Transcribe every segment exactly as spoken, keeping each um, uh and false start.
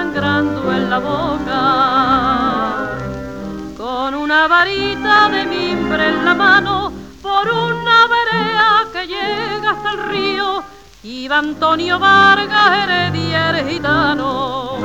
sangrando en la boca, con una varita de mimbre en la mano, por una vereda que llega hasta el río, iba Antonio Vargas Heredia el gitano.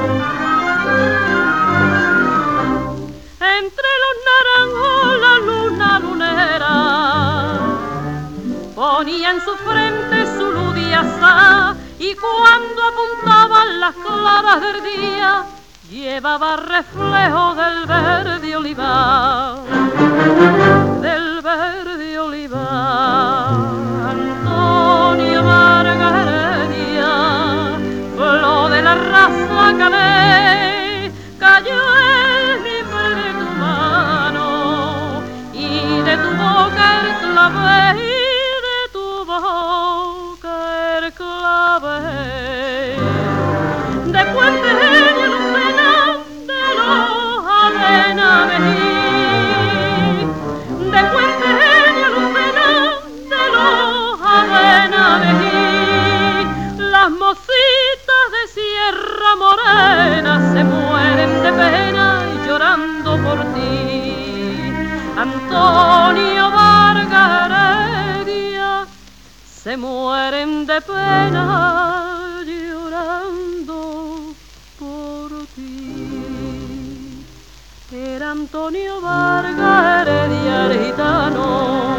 Entre los naranjos la luna lunera ponía en su frente su luz de azahar, y cuando apuntaban las claras del día llevaba reflejo del verde olivar, del verde olivar. Antonio Vargas Heredia, flor de la raza calé, cayó el mimbre de tu mano y de tu boca el clavel, y de tu boca el clavel. Después de ella lucena de los avena vejí, después de ella lucena de los avena vejí, las mocitas de Sierra Morena se mueren de pena y llorando por ti. Antonio Vargas Heredia, se mueren de pena llorando por ti. Era Antonio Vargas Heredia el gitano,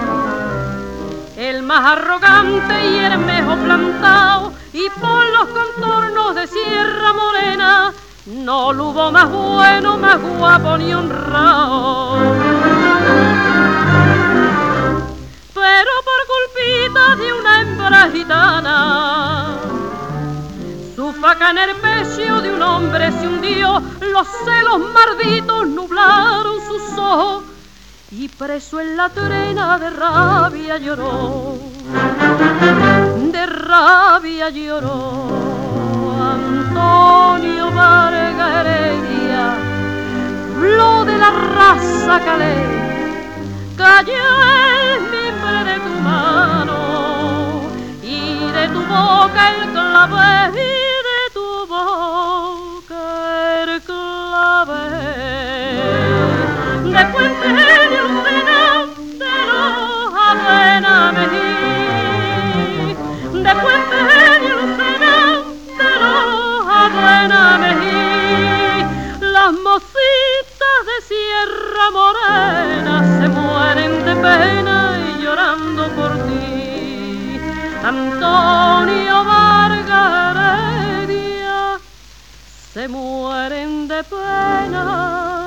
el más arrogante y el mejor plantado, y por los contornos de Sierra Morena no lo hubo más bueno, más guapo ni honrado. Pero por culpita de una hembra gitana, su faca en el pecho de un hombre se hundió, los celos malditos nublaron sus ojos, y preso en la trena de rabia lloró, de rabia lloró. Antonio Vargas Heredia, flor de la raza calé, cayó el mimbre de tu mano y de tu boca el clavel, y de tu boca el clavel. Después de ella lucena de los avena vejí, después de ella lucena de los avena vejí, las mocitas de Sierra Morena se mueren de pena y llorando por ti. Antonio Vargas Heredia, se mueren de pena